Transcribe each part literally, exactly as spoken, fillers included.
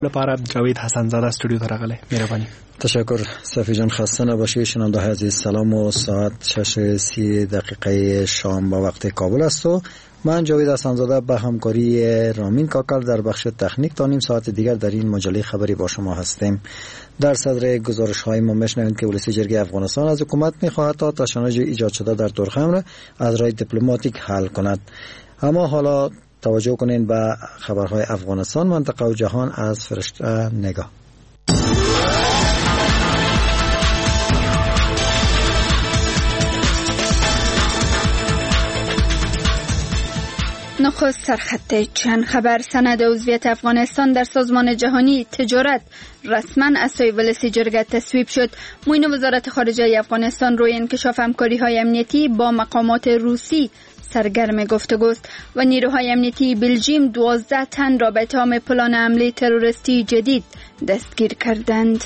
لپاره جاوید حسن زاده استودیو ته راغلی. مهرباني. تشکر صفی جان. خسته نباشید شنونده های عزیز. سلام و ساعت شش و سی دقیقه شام با وقت کابل است و من جاوید حسن زاده به همکاری رامین کاکل در بخش تکنیک تا نیم ساعت دیگر در این مجله خبری با شما هستیم. در صدر گزارش های ما میشنوید که ولسی جرگه افغانستان از حکومت میخواهد تا تشنج ایجاد شده در تورخم را از راه دیپلماتیک حل کند. اما حالا توجه کنین به خبرهای افغانستان، منطقه و جهان از فرشته نگاه. نخست سرخط چند خبر. سند عضویت افغانستان در سازمان جهانی تجارت رسما از سوی ولسی جرگه تصویب شد. معین وزارت خارجه افغانستان روی انکشاف همکاری‌های امنیتی با مقامات روسی سرگرم گفتگوست و نیروهای امنیتی بلژیم دوازده تن را به اتهام پلان حمله تروریستی جدید دستگیر کردند.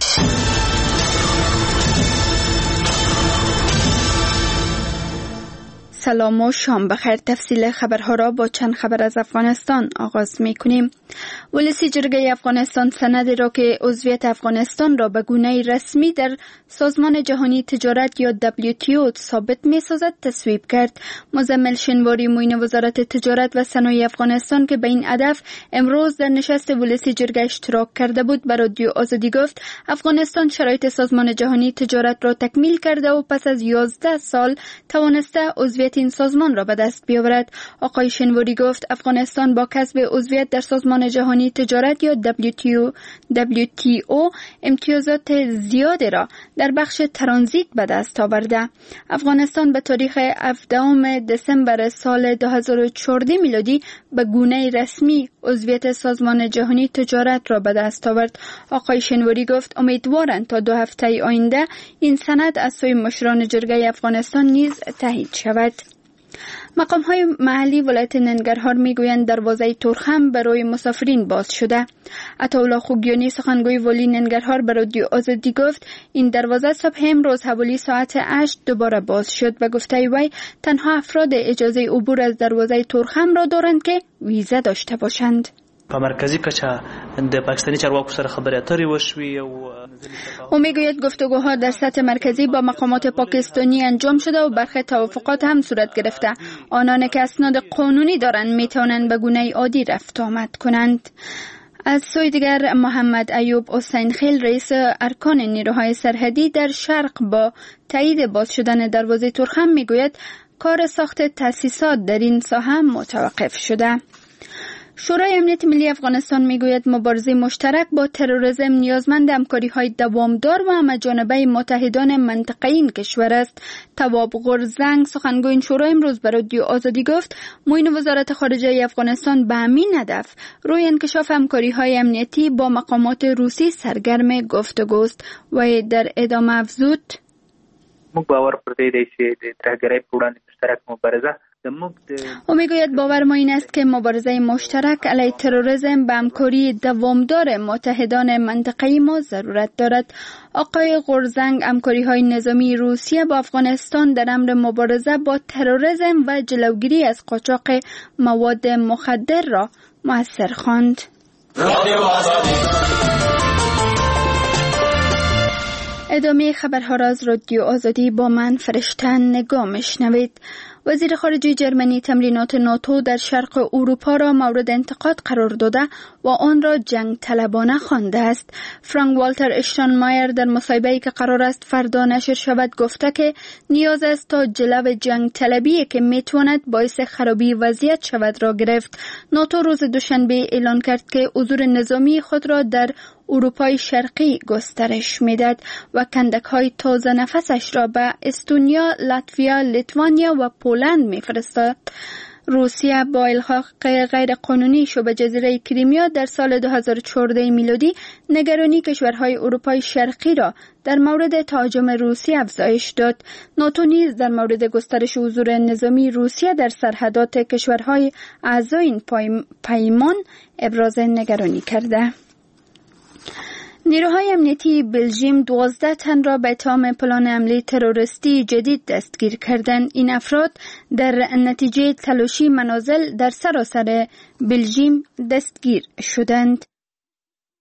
سلام و شام بخیر. تفصیل خبرها را با چند خبر از افغانستان آغاز می کنیم. ولسی جرگه افغانستان سندی را که عضویت افغانستان را به گونه رسمی در سازمان جهانی تجارت یا دبلیو تی او ثابت می سازد تصویب کرد. مزمل شنواری معین وزارت تجارت و صنایع افغانستان که به این هدف امروز در نشست ولسی جرگه اشتراک کرده بود بر رادیو آزادی گفت افغانستان شرایط سازمان جهانی تجارت را تکمیل کرده و پس از یازده سال توانسته عضویت این سازمان را به دست بیاورد. آقای شنواری گفت افغانستان با کسب عضویت در سازمان جهانی تجارت یا دبلیو تی او امتیازات زیادی را در بخش ترانزیت به دست آورده. افغانستان به تاریخ هفدهم دسامبر سال دو هزار و چهارده میلادی به گونه رسمی عضویت سازمان جهانی تجارت را به دست آورد. آقای شنواری گفت امیدوارند تا دو هفته آینده این سند از سوی مشران جرگه افغانستان نیز تایید شود. مقام های محلی ولایت ننگرهار میگویند دروازه تورخم برای مسافرین باز شده. عطاالله خوگیانی سخنگوی والی ننگرهار به رادیو آزادی گفت این دروازه صبح امروز حوالی ساعت هشت دوباره باز شد و گفته وی تنها افراد اجازه عبور از دروازه تورخم را دارند که ویزا داشته باشند. په مرکزی کچه د پاکستانی چارواکو سره خبرې اترې وشوې او او میگوید گفتگوها در سطح مرکزی با مقامات پاکستانی انجام شده و برخی توافقات هم صورت گرفته. آنان که اسناد قانونی دارند میتوانند به گونه عادی رفت آمد کنند. از سوی دیگر محمد ایوب حسین خیل رئیس ارکان نیروهای سرحدی در شرق با تایید باز شدن دروازه تورخم میگوید کار ساخت تأسیسات در این ساحه متوقف شده. شورای امنیت ملی افغانستان میگوید مبارزه مشترک با تروریسم نیازمند همکاری‌های دوامدار و همه‌جانبه متحدان منطقه‌ای این کشور است. تواب غرزنگ سخنگوی این شورا امروز به رادیو آزادی گفت معین وزارت خارجه افغانستان به همین هدف روی انکشاف همکاری‌های امنیتی با مقامات روسی سرگرم گفتگوست و در ادامه افزود موږ باور پر دې دی چې د ترهګرۍ په وړاندې مشترک مبارزه او میگوید باور ما این است که مبارزه مشترک علیه تروریسم به همکاری دوامدار متحدان منطقه‌ای ما ضرورت دارد. آقای غرزنگ همکاری‌های نظامی روسیه با افغانستان در امر مبارزه با تروریسم و جلوگیری از قاچاق مواد مخدر را مؤثر خواند. ادامه خبرها را از رادیو آزادی با من فرشته نگاه میشنوید. وزیر خارجه جرمنی تمرینات ناتو در شرق اروپا را مورد انتقاد قرار داده و آن را جنگ طلبانه خوانده است. فرانک والتر اشتاینمایر در مصاحبه‌ای که قرار است فردا نشر شود گفته که نیاز است تا جلو جنگ طلبی که میتواند باعث خرابی وضعیت شود را گرفت. ناتو روز دوشنبه اعلان کرد که حضور نظامی خود را در اروپای شرقی گسترش میداد و کندک‌های تازه نفسش را به استونیا، لاتویا، لیتوانیا و پولند میفرستاد. روسیه با الحاق غیر قانونی شبه جزیره کریمیا در سال دو هزار و چهارده میلادی نگرانی کشورهای اروپای شرقی را در مورد تهاجم روسیه افزایش داد. ناتو نیز در مورد گسترش حضور نظامی روسیه در سرحدات کشورهای اعضای این پیمان ابراز نگرانی کرده. نیروهای امنیتی بلژیم دوازده تن را به اتهام پلان حمله تروریستی جدید دستگیر کردند. این افراد در نتیجه تلاشی منازل در سراسر بلژیم دستگیر شدند.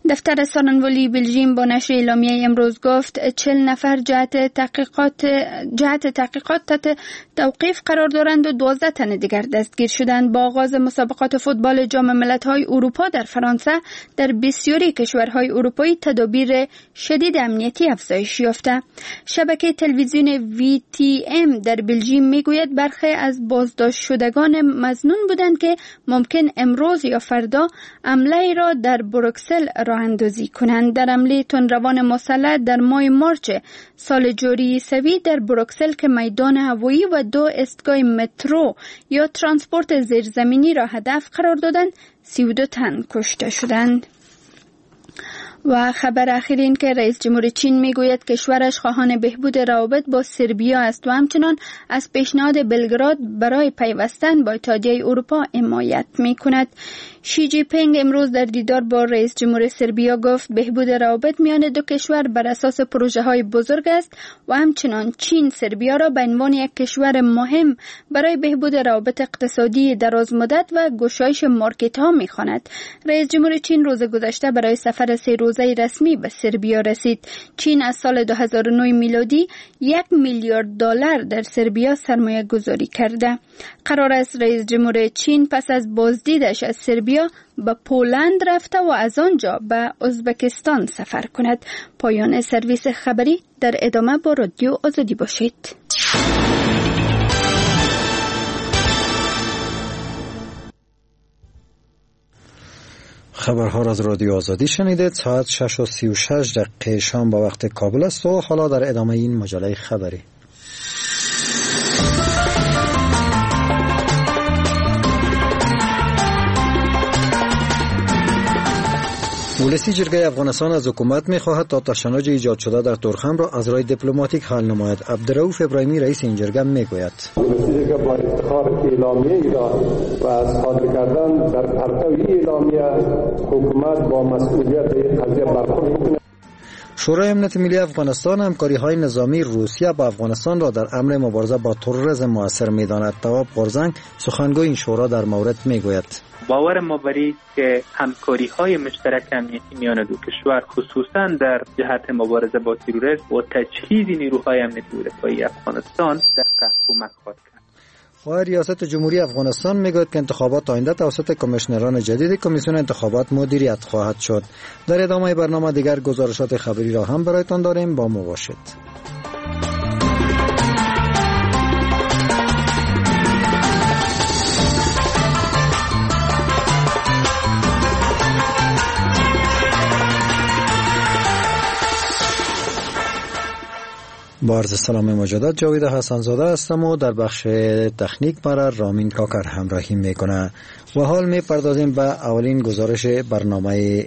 دفتر سخنگوی بلژیم با نشر اعلامیه امروز گفت چهل نفر جهت تحقیقات جهت تحقیقات تحت توقیف قرار دارند و دوازده تن دیگر دستگیر شدند. با آغاز مسابقات فوتبال جام ملت‌های اروپا در فرانسه در بسیاری کشورهای اروپایی تدابیر شدید امنیتی افزایش یافته. شبکه تلویزیون وی تی ام در بلژیم میگوید برخی از بازداشت شدگان مظنون بودند که ممکن امروز یا فردا حمله را در بروکسل راه اندازی کنند. در حمله تندروان مسلح در ماه مارچ سال جاری سوی در بروکسل که میدان هوایی و دو ایستگاه مترو یا ترانسپورت زیرزمینی را هدف قرار دادند، سی و دو تن کشته شدند. و خبر اخیر این که رئیس جمهور چین میگوید کشورش خواهان بهبود روابط با سربیا است و همچنان از پیشنهاد بلگراد برای پیوستن با اتحادیه اروپا حمایت میکند. شی جی پینگ امروز در دیدار با رئیس جمهور سربیا گفت بهبود روابط میان دو کشور بر اساس پروژه های بزرگ است و همچنان چین سربیا را به عنوان یک کشور مهم برای بهبود روابط اقتصادی دراز مدت و گشایش مارکت ها میخواند. رئیس جمهور چین روز گذشته برای سفر سه روزه رسمی به سربیا رسید. چین از سال دو هزار و نه میلادی یک میلیارد دلار در سربیا سرمایه گذاری کرده. قرار است رئیس جمهور چین پس از بازدیدش از سربیا به پولند رفته و از آنجا به ازبکستان سفر کند. پایان سرویس خبری. در ادامه با رادیو آزادی باشید. خبرها را از رادیو آزادی شنیدید. ساعت شش و سی و شش دقیقه شام با وقت کابل است و حالا در ادامه این مجله خبری. ولسی جرگه افغانستان از حکومت می‌خواهد تا تشنج ایجاد شده در تورخم را از راه دیپلماتیک حل نماید. عبدالرؤوف ابراهیمی رئیس این جرگه میگوید ولسی جرگه با افتخار اعلامیه ای را و از صادر کردن در پرتو اعلامیه حکومت با مسئولیت این قضیه برخورد می‌کند. شورای امنیت ملی افغانستان همکاری‌های نظامی روسیه با افغانستان را در امر مبارزه با تروریسم مؤثر می‌داند. تواب قرزنگ سخنگوی این شورا در مورد میگوید باور ما بر این که همکاری‌های مشترک امنیتی میان دو کشور خصوصا در جهت مبارزه با تروریسم و تجهیز نیروهای امنیتی و دفاعی افغانستان در کمک خواهد کرد. خواهر ریاست جمهوری افغانستان میگوید که انتخابات آینده توسط کمیشنران جدید کمیسیون انتخابات مدیریت خواهد شد. در ادامه برنامه دیگر گزارشات خبری را هم برایتان داریم، با ما باشید. با عرض سلام مجدد جاوید حسنزاده هستم و در بخش تکنیک مرا رامین کاکر همراهی میکنه و حال میپردازیم به اولین گزارش برنامه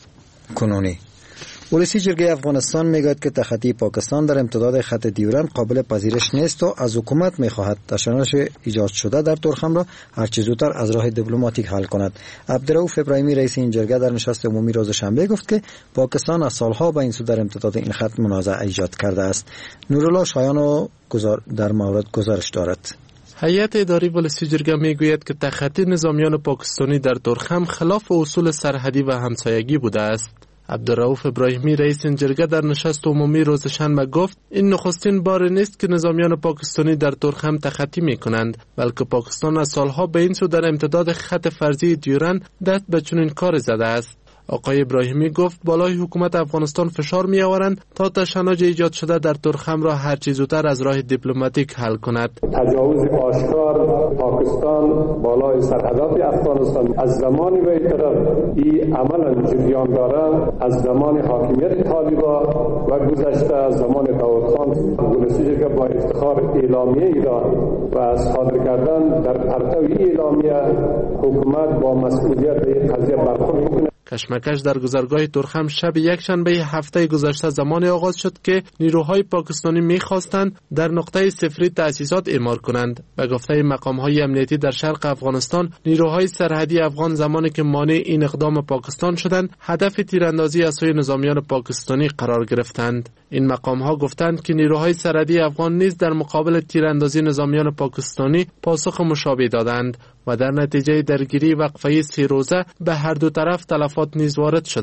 کنونی. ولسی جرگه افغانستان میگوید که تخطی پاکستان در امتداد خط دیورند قابل پذیرش نیست و از حکومت میخواهد تشنج ایجاد شده در تورخم را هرچه زودتر از راه دیپلماتیک حل کند. عبدالرؤوف ابراهیمی رئیس این جرگه در نشست عمومی روز شنبه گفت که پاکستان از سالها به این سو در امتداد این خط منازعه ایجاد کرده است. نورالله شایان در مورد گزارش دارد. هیئت اداری ولسی جرگه میگوید که تخطی نظامیان پاکستانی در تورخم خلاف اصول سرحدی و همسایگی بوده است. عبدالرؤوف ابراهیمی رئیس این جرگه در نشست عمومی روز شنبه گفت این نخستین بار نیست که نظامیان پاکستانی در تورخم تخطی می کنند، بلکه پاکستان از سالها به این سو در امتداد خط فرضی دیورند دست به چنین کار زده است. آقای ابراهیمی گفت بالای حکومت افغانستان فشار می آورند تا تشنج ایجاد شده در تورخم را هر چه زودتر از راه دیپلماتیک حل کند. تجاوز آشکار پاکستان بالای سرحدات افغانستان از زمانی به این طرف این عملا جریان داره، از زمان حاکمیت طالبان و گذشته از زمان داود خان. ولسی جرگه با افتخار اعلامیه ای را و از صادر کردن در پرتو اعلامیه حکومت با مسئولیت این قضیه برخورد می‌کند. کشمکش در گذرگاه تورخم شب یک شنبه هفته گذشته زمان آغاز شد که نیروهای پاکستانی می‌خواستند در نقطه صفری تأسیسات اعمار کنند. به گفته مقام‌های امنیتی در شرق افغانستان، نیروهای سرحدی افغان زمانی که مانع این اقدام پاکستان شدند، هدف تیراندازی از سوی نظامیان پاکستانی قرار گرفتند. این مقام‌ها گفتند که نیروهای سرحدی افغان نیز در مقابل تیراندازی نظامیان پاکستانی پاسخ مشابه دادند و در نتیجه درگیری وقفه سه روزه به هر دو طرف تلفات نیز وارد شده است.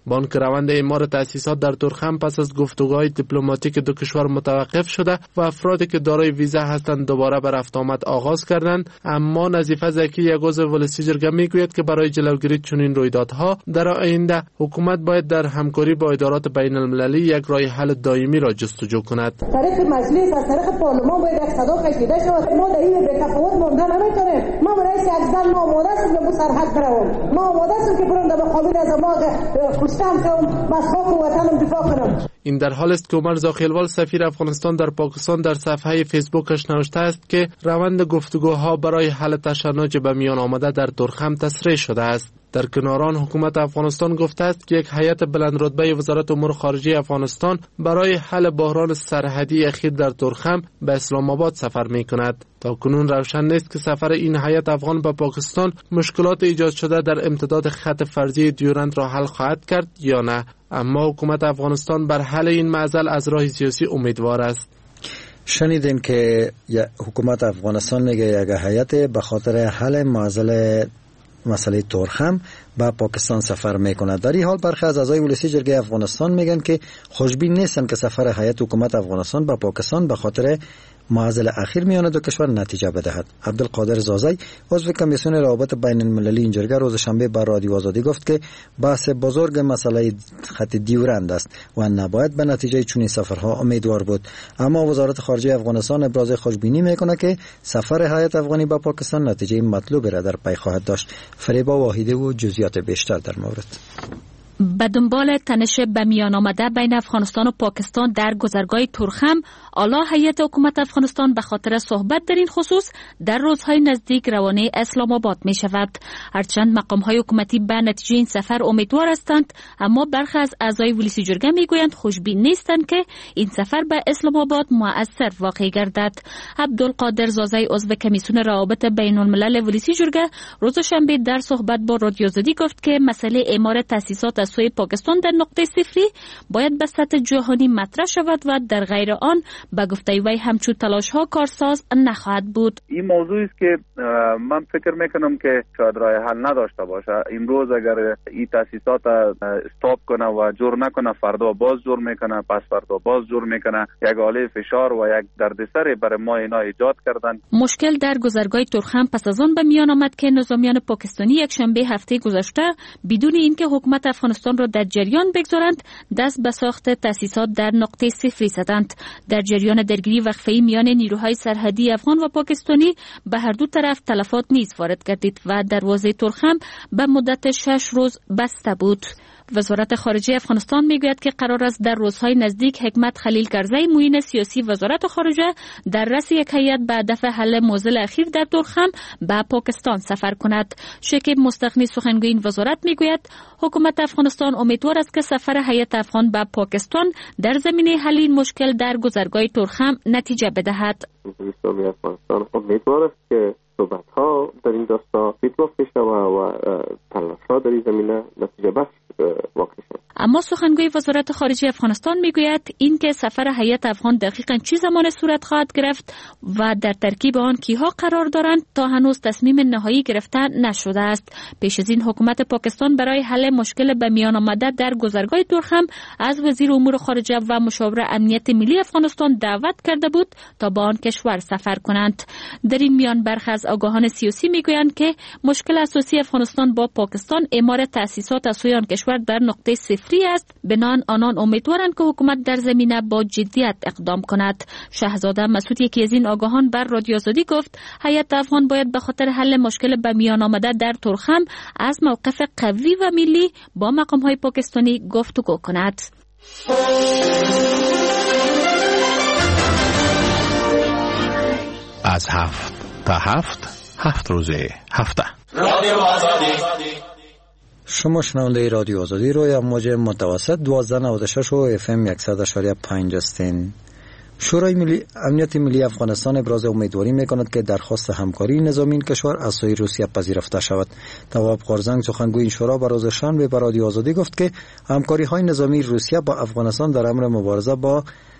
بانک روند اعمار تأسیسات در تورخم پس از گفتگوهای دیپلماتیک دو کشور متوقف شده و افرادی که دارای ویزا هستند دوباره به رفت آمد آغاز کردند. اما نظیفه زکی یک عضو ولسی جرگه میگوید که برای جلوگیری چنین رویدادها در آینده حکومت باید در همکاری با ادارات بین المللی یک راه حل دائمی را جستجو کند. طریق مجلس از طریق پارلمان باید یک صدا کشیده شود. ما در این بی‌تفاوت مانده نمیتونیم. ما رئیس اجزل ما آماده هستیم که سرحد بروم. ما آماده هستیم که برم در مقابل از ما کشتم کنم، از خاک وطنم دفاع کنم. این در حال است که عمر زاخیلوال سفیر افغانستان در پاکستان در صفحه فیسبوکش نوشته است که روند گفتگوها برای حل تشنج به میان آمده در تورخم تسریع شده است. در کنار آن حکومت افغانستان گفته است که یک هیئت بلند رتبه وزارت امور خارجه افغانستان برای حل بحران سرحدی اخیر در تورخم به اسلام آباد سفر می کند. تا کنون روشن نیست که سفر این هیئت افغان به پاکستان مشکلات ایجاد شده در امتداد خط فرضی دیورند را حل خواهد کرد یا نه، اما حکومت افغانستان بر حل این معضل از راه سیاسی امیدوار است. شنیدیم که حکومت افغانستان میگه یک هیئت به خاطر حل معضل مسئله تورخم به پاکستان سفر میکنه. در این حال برخی از اعضای ولسی جرگه افغانستان میگن که خوشبین نیستن که سفر هیئت حکومت افغانستان به پاکستان به خاطر معضل اخیر میان دو کشور نتیجه بدهد. عبدالقادر زازی عضو کمیسیون روابط بین المللی این جرگه روز شنبه بر رادیو آزادی گفت که بحث بزرگ مسئله خط دیورند است و نباید به نتیجه چنین سفرها امیدوار بود. اما وزارت خارجه افغانستان ابراز خوشبینی میکنه که سفر هیئت افغانی به پاکستان نتیجه مطلوبی را در پی خواهد داشت. فریبا واحدی و جزئیات بیشتر در مورد. به دنبال تنش به میان آمده بین افغانستان و پاکستان در گذرگاه تورخم، اعلی هیئت حکومت افغانستان به خاطر صحبت در این خصوص در روزهای نزدیک روانه اسلام آباد می شود. هرچند مقام های حکومتی به نتیجه این سفر امیدوار هستند، اما برخی از اعضای ولسی جرگه می گویند خوشبین نیستند که این سفر به اسلام آباد مؤثر واقع گردد. عبدالقادر زازی عضو کمیسیون روابط بین الملل ولسی جرگه روز شنبه در صحبت با رادیو آزادی گفت که مسئله اعمار تأسیسات از سوی پاکستان در نقطه صفری باید به سطح جهانی مطرح شود و در غیر آن به گفته وی همچون تلاش ها کارساز نخواهد بود. این موضوعی است که من فکر میکنم که شاید راه حل نداشته باشه. امروز اگر این تاسیسات استاپ کنه و جور نکنه، فردا باز جور میکنه، پس فردا باز جور میکنه، یک حاله فشار و یک دردسر برای ما اینا ایجاد کردن. مشکل در گذرگاه تورخم پس از آن به میان آمد که نظامیان پاکستانی یک شنبه هفته گذشته بدون اینکه حکومت افغانستان را در جریان بگذارند دست به ساخت تاسیسات در نقطه صفری زدند. در جریان درگیری وقفه‌ای میان نیروهای سرحدی افغان و پاکستانی به هر دو طرف تلفات نیز وارد گردید و دروازه تورخم به مدت شش روز بسته بود. وزارت خارجه افغانستان میگوید که قرار است در روزهای نزدیک حکمت خلیل کرزی معین سیاسی وزارت خارجه در رأس یک هیئت به هدف حل معضل اخیر در تورخم به پاکستان سفر کند. شکیب مستغنی سخنگوی این وزارت میگوید حکومت افغانستان امیدوار است که سفر هیئت افغان به پاکستان در زمینه حل این مشکل در گذرگاه تورخم نتیجه بدهد. اسلامی افغانستان امیدوار است که صحبت‌ها در این دستا پیشرفت بشه و تلاش‌ها در این زمینه نتیجه بخش واقع شد. اما سخنگوی وزارت خارجه افغانستان میگوید این که سفر هیئت افغان دقیقاً چه زمان صورت خواهد گرفت و در ترکیب آن کیها قرار دارند تا هنوز تصمیم نهایی گرفته نشده است. پیش از این حکومت پاکستان برای حل مشکل به میان آمده در گذرگاه تورخم از وزیر امور خارجه و مشاور امنیت ملی افغانستان دعوت کرده بود تا به آن کشور سفر کنند. در این میان برخی از آگاهان سیاسی میگویند که مشکل اساسی افغانستان با پاکستان اعمار تأسیسات از سوی آن کشور در نقطه صفری است. بنان آنان امیدوارند که حکومت در زمینه با جدیت اقدام کند. شهزاده مسعود یکی از این آگاهان بر رادیو آزادی گفت هیئت افغان باید به خاطر حل مشکل به میان آمده در تورخم از موقف قوی و ملی با مقام‌های پاکستانی گفتگو کند. از هفت تا هفت هفت روزه هفته رادیو آزادی. شما شنونده رادیو آزادی روی امواج متوسط دوازده نود و شش و اف ام صد و پنج هستین. شورای ملی امنیت ملی افغانستان ابراز امیدواری میکند که درخواست همکاری نظامی این کشور از سوی روسیه پذیرفته شود. تواب قارزنگ سخنگوی این شورا بر روز شنبه به رادیو آزادی گفت که همکاری های نظامی روسیه با افغانستان در امر مبارزه با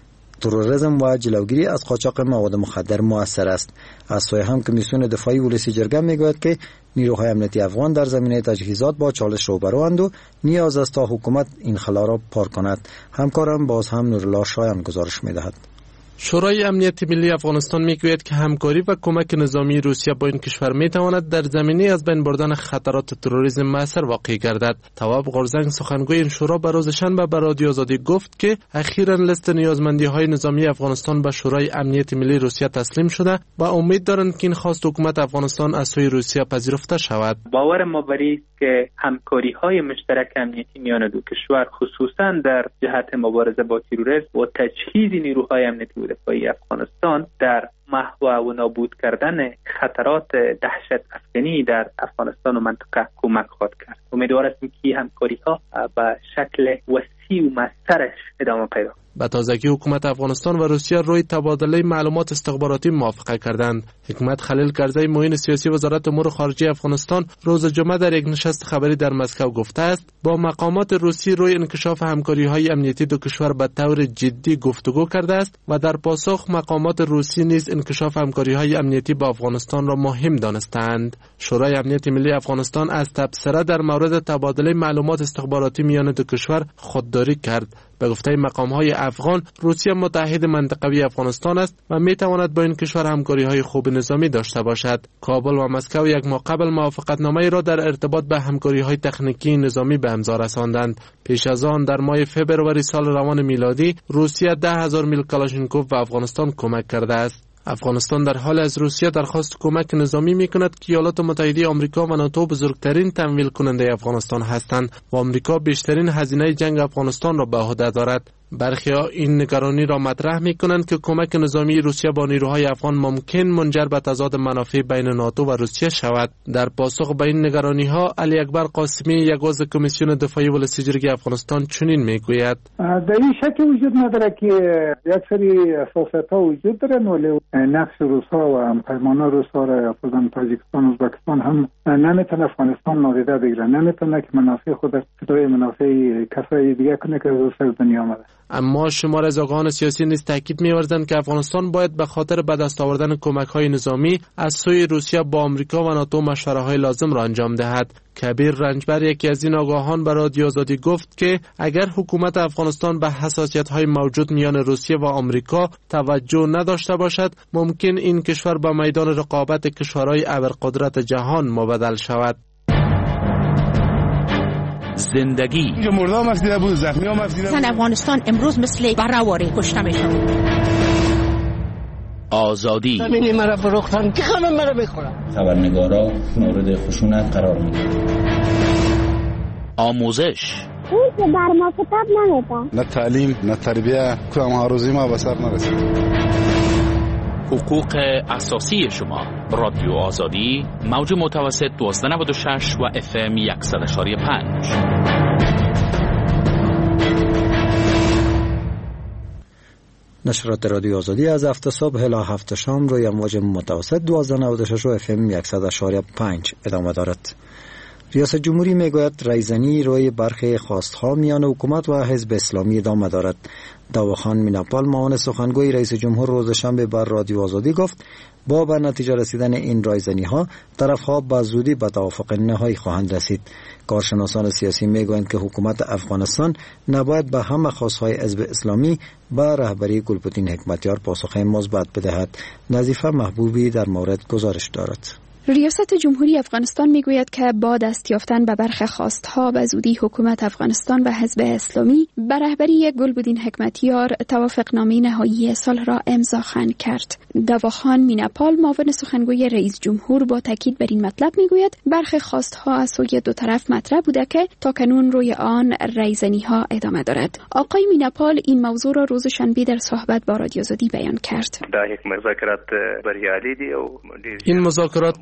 تروریسم و جلوگیری از قاچاق مواد مخدر مؤثر است. از سوی هم کمیسیون دفاعی ولسی جرگه میگوید که نیروهای امنیتی افغان در زمینه تجهیزات با چالش روبروند و نیاز است تا حکومت این خلا را پار کند. همکارم باز هم نورالله شایان گزارش میدهد. شورای امنیت ملی افغانستان میگوید که همکاری و کمک نظامی روسیه با این کشور میتواند در زمینه از بین بردن خطرات تروریسم مؤثر واقع گردد. تواب قرزنگ سخنگوی این شورا به روز شنبه به رادیو آزادی گفت که اخیراً لیست نیازمندی های نظامی افغانستان به شورای امنیت ملی روسیه تسلیم شده و امید دارند که این خواست حکومت افغانستان از سوی روسیه پذیرفته شود. باور ما بر این که همکاری های مشترک امنیتی میان دو کشور خصوصاً در جهت مبارزه با تروریسم و تجهیز نیروهای امنیتی و دفاعی افغانستان در محو و نابود کردن خطرات دهشت افکنی در افغانستان و منطقه کمک خواهد کرد. امیدوار هستیم که همکاری ها به شکل وسیع و مؤثرش ادامه پیدا کند. به تازگی حکومت افغانستان و روسیه روی تبادله معلومات استخباراتی موافقه کردند. حکمت خلیل کرزی معین سیاسی وزارت امور خارجه افغانستان روز جمعه در یک نشست خبری در مسکو گفته است با مقامات روسی روی انکشاف همکاری‌های امنیتی دو کشور به طور جدی گفتگو کرده است و در پاسخ مقامات روسی نیز انکشاف همکاری‌های امنیتی با افغانستان را مهم دانستند. شورای امنیت ملی افغانستان از تبصره در مورد تبادله معلومات استخباراتی میان دو کشور خودداری کرد. به گفته مقام‌های افغان، روسیه متحد منطقوی افغانستان است و می‌تواند با این کشور همکاری‌های خوب نظامی داشته باشد. کابل و مسکو یک ماه قبل موافقتنامه‌ای را در ارتباط به همکاری‌های تکنیکی نظامی به امضا رساندند. پیش از آن در ماه فوریه سال روان میلادی، روسیه ده هزار میل کلاشینکوف به افغانستان کمک کرده است. افغانستان در حال از روسیه درخواست کمک نظامی می‌کند که ایالات متحده آمریکا و ناتو بزرگترین تمویل کننده افغانستان هستند و آمریکا بیشترین هزینه جنگ افغانستان را به عهده دارد. برخی‌ها این نگرانی را مطرح می‌کنند که کمک نظامی روسیه با نیروهای افغان ممکن منجر به تضاد منافع بین ناتو و روسیه شود. در پاسخ به این نگرانی‌ها، علی اکبر قاسمی یک عضو کمیسیون دفاعی ولسی جرگه افغانستان چنین می‌گوید: در این شک وجود نداره که یک سری اساسات‌ها وجود دارن، ولی نقش روس‌ها و همپیمانان روس‌ها را خصوصاً تاجیکستان و ازبکستان هم نمی‌تونه افغانستان نادیده بگیره، نمی‌تونه که منافع خود فدای منافع کسای دیگه کنه که روس‌ها دنیا آمده. اما شمار از آگاهان سیاسی نیز تاکید می‌ورزند که افغانستان باید به خاطر به دست آوردن کمک‌های نظامی از سوی روسیه با آمریکا و ناتو مشوره‌های لازم را انجام دهد. کبیر رنجبر یکی از این آگاهان به رادیو آزادی گفت که اگر حکومت افغانستان به حساسیت‌های موجود میان روسیه و آمریکا توجه نداشته باشد، ممکن این کشور به میدان رقابت کشورهای ابرقدرت جهان مبدل شود. زندگی مردم افزیده بود، زخمی هم افزیده بود. افغانستان امروز مثل برآوری کشته میشد. آزادی زمینی مرا فروختن که همه مرا بخورن. خبرنگارا مورد خشونت قرار میدن. آموزش اون که بر ما کتاب نمیدن. نه تعلیم نه تربیه که ما روزی ما به سر نرسید. حقوق اساسی شما. رادیو آزادی موج متوسط دوازده نود و شش و اف ام صد و پنج. نشرات رادیو آزادی از هفت صبح الی هفت شام روی موج متوسط دوازده نود و شش و اف ام صد و پنج ادامه دارد. ریاست جمهوری میگوید رایزنی روی برخی خواستها میان حکومت و حزب اسلامی ادامه دارد. داوخان میناپال معاون سخنگوی رئیس جمهور روز شنبه بر رادیو آزادی گفت با به نتیجه رسیدن این رایزنی ها طرفها به زودی به توافق نهایی خواهند رسید. کارشناسان سیاسی میگویند که حکومت افغانستان نباید به همه خواستهای حزب اسلامی با رهبری گلبدین حکمتیار پاسخ مثبت بدهد. نظیفه محبوبی در مورد گزارش دارد. ریاست جمهوری افغانستان میگوید که با دست یافتن به برخی خواستها به زودی حکومت افغانستان و حزب اسلامی به رهبری گلبدین حکمتیار توافقنامه نهایی صلح را امضا خواهند کرد. داوخان میناپال معاون سخنگوی رئیس جمهور با تاکید بر این مطلب میگوید برخی خواستها از سوی دو طرف مطرح بوده که تاکنون روی آن رایزنی ها ادامه دارد. آقای میناپال این موضوع را روز شنبه در صحبت با رادیو آزادی بیان کرد. این مذاکرات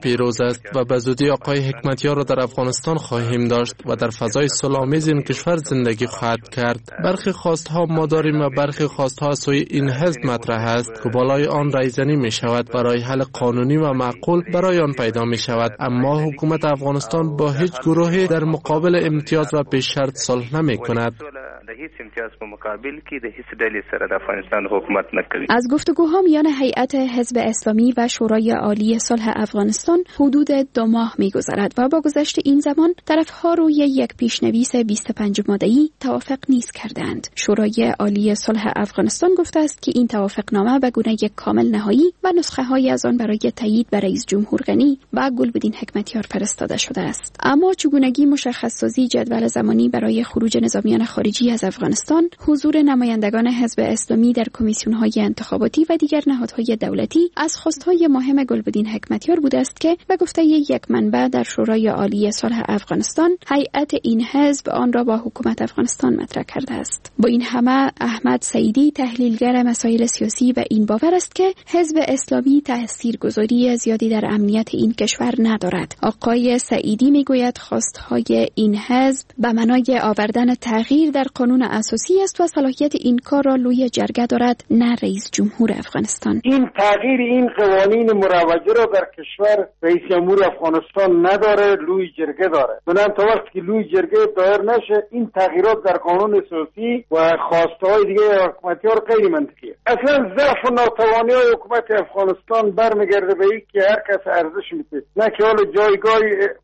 پیروز است و به زودی آقای حکمتیار را در افغانستان خواهیم داشت و در فضای صلح‌آمیز این کشور زندگی خواهد کرد. برخی خواستها ما داریم و برخی خواستها از سوی این حزب مطرح است که بالای آن رایزنی می شود، برای حل قانونی و معقول برای آن پیدا می شود. اما حکومت افغانستان با هیچ گروهی در مقابل امتیاز و پیش شرط صلح نمی کند. هیچ امتیاز په مقابل کې د هیڅ ډلې سره د افغانستان حکومت نه کوي. از گفتگوها میان هیئت حزب اسلامی و شورای عالی صلح افغانستان حدود دو ماه می‌گذرد و با گذشت این زمان طرف‌ها روی یک پیشنویس بیست و پنج ماده‌ای توافق نیز کردند. شورای عالی صلح افغانستان گفته است که این توافقنامه به گونه کامل نهایی و نسخه‌هایی از آن برای تایید به رئیس جمهور غنی و گلبدین حکمتیار فرستاده شده است. اما چگونگی مشخص‌سازی جدول زمانی برای خروج نظامیان خارجی از افغانستان، حضور نمایندگان حزب اسلامی در کمیسیون‌های انتخاباتی و دیگر نهادهای دولتی از خواستهای مهم گلبدین حکمتیار بوده است که به گفته یک منبع در شورای عالی صلح افغانستان هیئت این حزب آن را با حکومت افغانستان مطرح کرده است. با این همه احمد سعیدی تحلیلگر مسائل سیاسی به این باور است که حزب اسلامی تاثیرگذاری زیادی در امنیت این کشور ندارد. آقای سعیدی میگوید خواستهای این حزب به معنای آوردن تغییر در قانون اساسی است و صلاحیت این کار را لوی جرگه دارد، نه رئیس جمهور افغانستان. این تغییر این قوانین مروجه را در کشور رئیس جمهور افغانستان نداره، لوی جرگه داره. بنابراین تا وقتی که لوی جرگه دایر نشه، این تغییرات در قانون اساسی و خواستهای دیگه حکومتیار غیر منطقیه. اصلا ضعف و ناتوانی حکومت افغانستان برمیگرده به این که هر کس ارزش میده، نه که حال جایگاه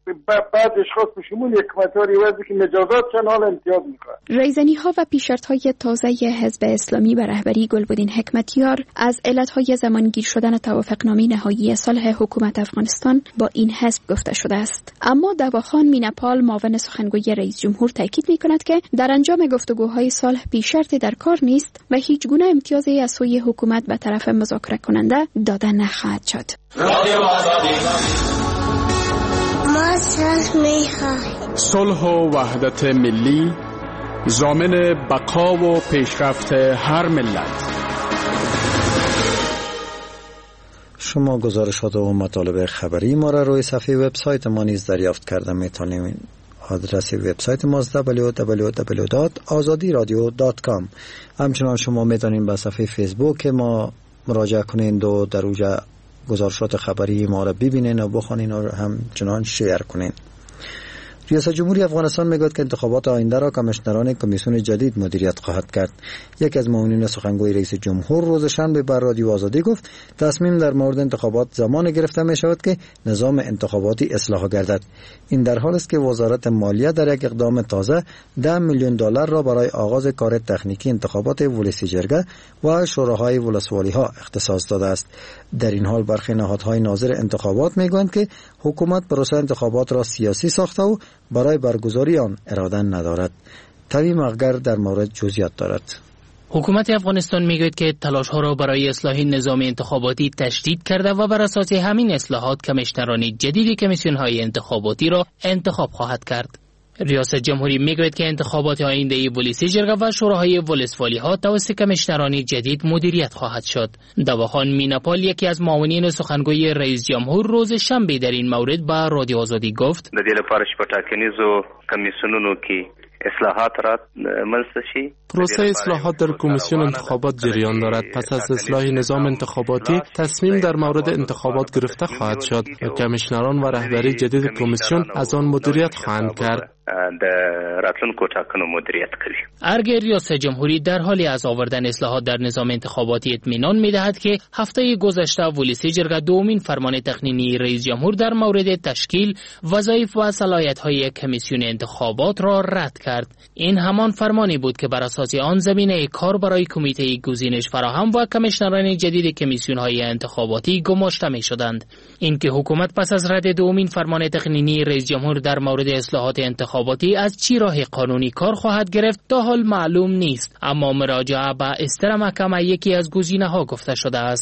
بعد اشخاص به شمول حکومتیار یوازی که مجازات چند حال امتیاز میکنه. رایزنی ها و پیشرفت‌های تازه حزب اسلامی به رهبری گلبدین حکمتیار از علت‌های زمانگیر شدن توافقنامه نهایی صلح حکومت افغانستان با این حزب گفته شده است. اما دواخان میناپال معاون سخنگوی رئیس جمهور تاکید می‌کند که در انجام گفتگوهای صلح پیشرفتی در کار نیست و هیچ گونه امتیازی از سوی حکومت به طرف مذاکره کننده داده نخواهد شد. ما صلح می‌خواهیم. صلح و وحدت ملی ضامن بقا و پیشرفت هر ملت. شما گزارشات و مطالب خبری ما را روی صفحه وبسایت ما نیز دریافت کرده میتونید. آدرس وبسایت ما است دبلیو دبلیو دبلیو دات آزادی رادیو دات کام. همچنان شما میتونید به صفحه فیسبوک ما مراجعه کنید و در اونجا گزارشات خبری ما را ببینید و بخوانید و همچنان شیر کنید. ریاست جمهوری افغانستان میگوید که انتخابات آینده را کمیشنران کمیسیون جدید مدیریت خواهد کرد. یکی از معاونین سخنگوی رئیس جمهور روز شنبه بر رادیو آزادی گفت تصمیم در مورد انتخابات زمان گرفته می شود که نظام انتخاباتی اصلاح گردد. این در حالی است که وزارت مالیه در یک اقدام تازه ده میلیون دلار را برای آغاز کار تکنیکی انتخابات ولسی جرگه و شوراهای ولسوالی ها اختصاص داده است. در این حال برخی نهادهای ناظر انتخابات میگویند که حکومت پروسه انتخابات را سیاسی ساخته و برای برگزاری آن اراده ندارد. تمیم اخگر در مورد جزئیات دارد. حکومت افغانستان میگوید که تلاش‌ها را برای اصلاح نظام انتخاباتی تشدید کرده و بر اساس همین اصلاحات کمیشنران جدید کمیسیون‌های انتخاباتی را انتخاب خواهد کرد. ریاست جمهوری میگوید که انتخابات آینده ولسی جرگه و شوراهای ولسوالی ها توسط کمیشنران جدید مدیریت خواهد شد. دواخان میناپال یکی از معاونین سخنگوی رئیس جمهور روز شنبه در این مورد به رادیو آزادی گفت: د دې لپاره چې په ټاکنیزو کمیسیونونو کې اصلاحات را منځته شي. پروسه اصلاحات در کمیسیون انتخابات جریان دارد. پس از اصلاح نظام انتخاباتی تصمیم در مورد انتخابات گرفته خواهد شد و کمیشنران و رهبری جدید کمیسیون از آن مدیریت خواهند کرد. د راتلونکو ټاکنو مدیریت کوي. ارګ ریاست جمهوری در حال از آوردن اصلاحات در نظام انتخاباتی اطمینان می‌دهد که هفته گذشته ولسی جرگه دومین فرمان تقنینی رئیس جمهور در مورد تشکیل وظایف و صلاحیت‌های کمیسیون انتخابات را رد کرد. این همان فرمانی بود که بر اساس آن زمینه کار برای کمیته گزینش فراهم و کمیشنران جدید کمیسیون‌های انتخاباتی گماشته می‌شدند. اینکه حکومت پس از رد دومین فرمان تقنینی رئیس جمهور در مورد اصلاحات انتخاباتی از چی راه قانونی کار خواهد گرفت تا حال معلوم نیست، اما مراجعه به استر محکمه یکی از گزینه‌ها گفته شده است.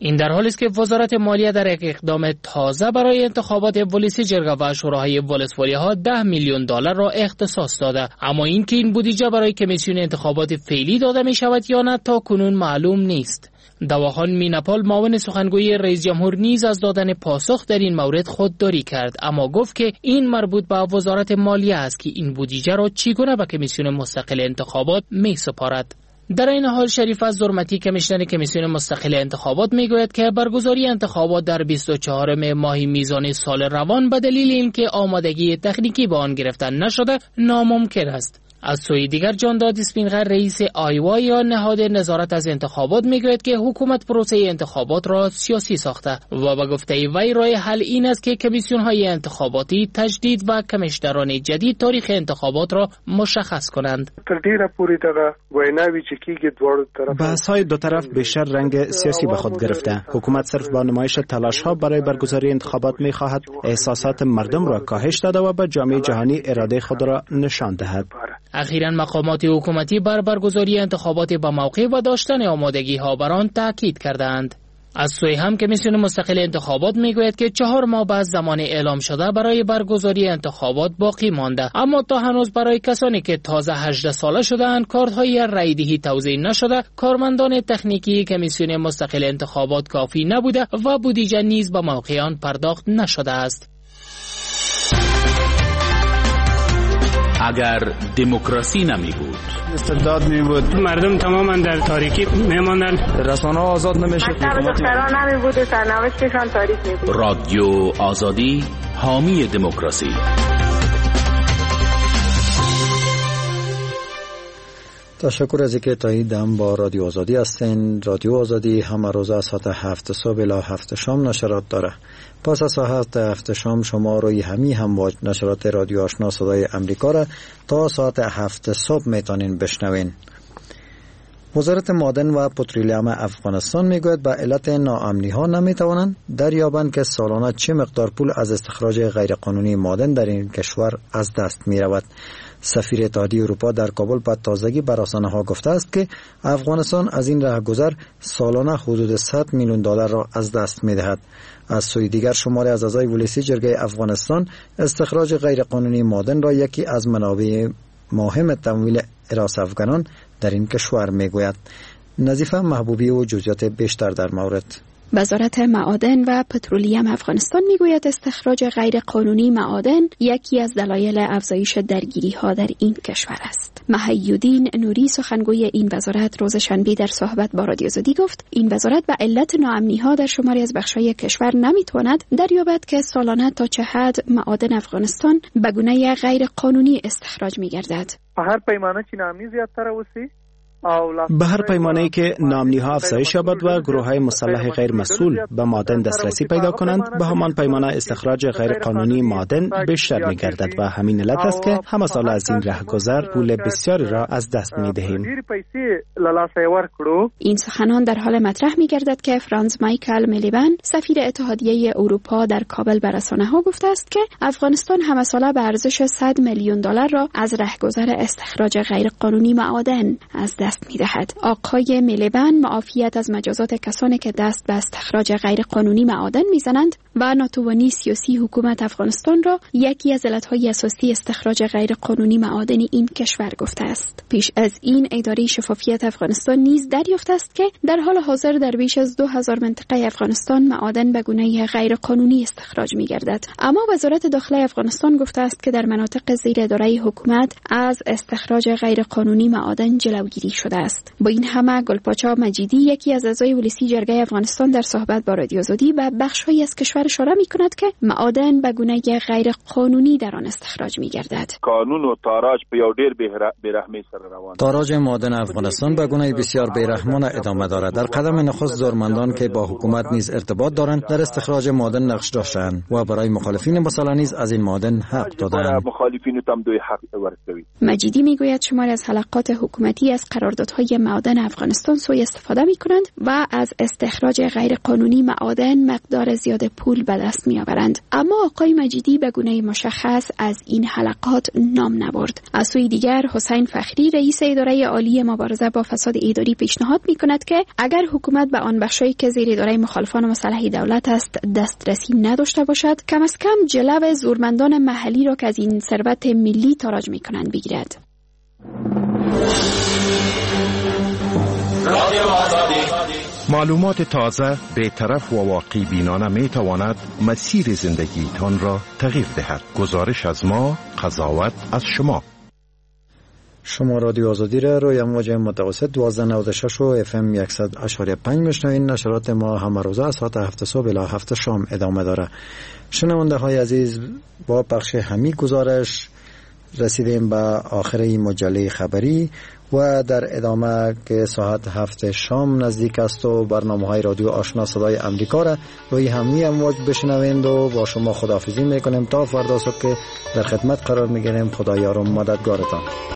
این در حالی است که وزارت مالیه در یک اقدام تازه برای انتخابات ولسی جرگه و شوراهای ولسوالی‌ها ده میلیون دلار را اختصاص داده، اما این که این بودجه برای کمیسیون انتخابات فعلی داده می شود یا نه تا کنون معلوم نیست. دواخان میناپال معاون سخنگوی رئیس جمهور نیز از دادن پاسخ در این مورد خودداری کرد، اما گفت که این مربوط به وزارت مالیه است که این بودجه را چگونه به کمیسیون مستقل انتخابات می سپارد. در این حال شریف زرمتی کمیشنر کمیسیون مستقل انتخابات میگوید که برگزاری انتخابات در بیست و چهارم ماه میزان سال روان به دلیل اینکه آمادگی تکنیکی به آن گرفته نشده ناممکن است. از سوی دیگر جان داد اسپینغر رئیس آیوا یا نهاد نظارت از انتخابات میگوید که حکومت پروسه انتخابات را سیاسی ساخته و به گفته وی راه حل این است که کمیسیون های انتخاباتی تجدید و کمیشنران جدید تاریخ انتخابات را مشخص کنند. بحث های دو طرف بیشتر رنگ سیاسی به خود گرفته. حکومت صرف با نمایش تلاش ها برای برگزاری انتخابات میخواهد احساسات مردم را کاهش داده و به جامعه جهانی اراده خود را نشان دهد. اخیراً مقامات حکومتی بر برگزاری انتخابات با موقع و داشتن آمادگی ها بر آن تاکید کردند. از سوی هم کمیسیون مستقل انتخابات میگوید که چهار ماه بعد زمان اعلام شده برای برگزاری انتخابات باقی مانده، اما تا هنوز برای کسانی که تازه هجده ساله شده‌اند کارت‌های رایدهی توزیع نشده، کارمندان تکنیکی کمیسیون مستقل انتخابات کافی نبوده و بودجه نیز به موقع آن پرداخت نشده است. اگر دموکراسی نمی بود، استبداد می بود، مردم تماما در تاریکی می ماندن، رسانه ها آزاد نمیشه، حکومت نمی بود، سرنوشتشان تاریک می بود. رادیو آزادی حامی دموکراسی. تشکر از اینکه تا این دم با رادیو آزادی هستین. رادیو آزادی همه روز از ساعت هفت صبح الی هفت شام نشرات داره. پس از ساعت هفت شام شما روی همی هم با نشرات رادیو آشنا صدای امریکا را تا ساعت هفت صبح میتونین بشنوین. وزارت معدن و پترولیوم افغانستان میگوید به علت ناامنی ها نمیتوانند دریابند که سالانه چه مقدار پول از استخراج غیرقانونی معدن در این کشور از دست می رود. سفیر اتحادیه اروپا در کابل به تازگی بر رسانه ها گفته است که افغانستان از این راهگذر سالانه حدود صد میلیون دلار را از دست می دهد. از سوی دیگر شماری از اعضای ولسی جرگه افغانستان استخراج غیرقانونی معدن را یکی از منابع مهم تمویل حراس افغانان در این کشور می گوید. نظیفه محبوبی و جزئیات بیشتر در مورد. وزارت معادن و پترولیوم افغانستان میگوید استخراج غیر قانونی معادن یکی از دلایل افزایش درگیری ها در این کشور است. محی‌الدین نوری سخنگوی این وزارت روز شنبه در صحبت با رادیو آزادی گفت این وزارت به علت ناامنی ها در شماری از بخش‌های کشور نمیتواند دریابد که سالانه تا چه حد معادن افغانستان به گونه غیر قانونی استخراج میگردد. هر پیمانه چې ناامني زیات‌تر اوسي به هر پیمانه‌ای که ناامنی ها افزایش یابد و گروه های مسلح غیر مسئول به معدن دسترسی پیدا کنند، به همان پیمانه استخراج غیر قانونی معدن بیشتر می‌گردد و همین علت است که همه سال از این راهگذر پول بسیاری را از دست می‌دهیم. این سخنان در حال مطرح می‌گردد که فرانز مایکل میلیبن سفیر اتحادیه اروپا در کابل به رسانه‌ها گفته است که افغانستان همه ساله به ارزش صد میلیون دلار را از راهگذر استخراج غیر قانونی معادن از دست می‌دهد. آقای میلیبن معافیت از مجازات کسانی که دست به استخراج غیر قانونی معادن می‌زنند و ناتوانی سیاسی حکومت افغانستان را یکی از علت‌های اساسی استخراج غیر قانونی معادن این کشور گفته است. پیش از این اداره شفافیت افغانستان نیز دریافت است که در حال حاضر در بیش از دو هزار منطقه افغانستان معادن به گونه غیر قانونی استخراج می‌گردد. اما وزارت داخله افغانستان گفته است که در مناطق زیر اداره حکومت از استخراج غیر قانونی معادن جلوگیری شده است. با این همه گلپاچا مجیدی یکی از اعضای ولسی جرگه افغانستان در صحبت با رادیو آزادی به بخش‌هایی از کشور اشاره می‌کند که معادن به گونه غیر قانونی در آن استخراج می‌گردد. قانون و تاراج په یو ډیر بیرحمۍ سره روان. تاراج معدن افغانستان به گونه بسیار بیرحمانه ادامه دارد. در قدم نخست زورمندان که با حکومت نیز ارتباط دارند در استخراج معدن نقش داشتند و برای مخالفین مسئله نیز از این معدن حق دادند. مخالفین تام دوی حق ورکوي. مجیدی میگوید شماری از حلقات حکومتی از قراردادهای معادن افغانستان سوء استفاده می‌کنند و از استخراج غیر قانونی معادن مقدار زیاد پول پول به دست می آورند. اما آقای مجیدی به گونه مشخص از این حلقات نام نبرد. از سوی دیگر حسین فخری رئیس اداره عالی مبارزه با فساد اداری پیشنهاد می کند که اگر حکومت به آن بخشی که زیر اداره مخالفان مسلح دولت است دسترسی نداشته باشد، کم از کم جلو زورمندان محلی را که از این ثروت ملی تاراج می کنند بگیرد. معلومات تازه، بی‌طرف و واقعی بینانه می تواند مسیر زندگی تان را تغییر دهد. گزارش از ما، قضاوت از شما. شما رادیو آزادی را روی امواج متوسط دوازده نود و شش و اف ام صد و پنج میشنوید. نشرات ما همه روزه از ساعت هفت صبح الی هفت شام ادامه داره. شنونده های عزیز، با پخش همین گزارش رسیدیم به آخر این مجله خبری و در ادامه که ساعت هفت شام نزدیک است و برنامه های رادیو آشنا صدای امریکا را روی همین امواج بشنوید و با شما خداحافظی میکنیم تا فردا صبح که در خدمت قرار میگیریم. خدایا رو مددگارتان.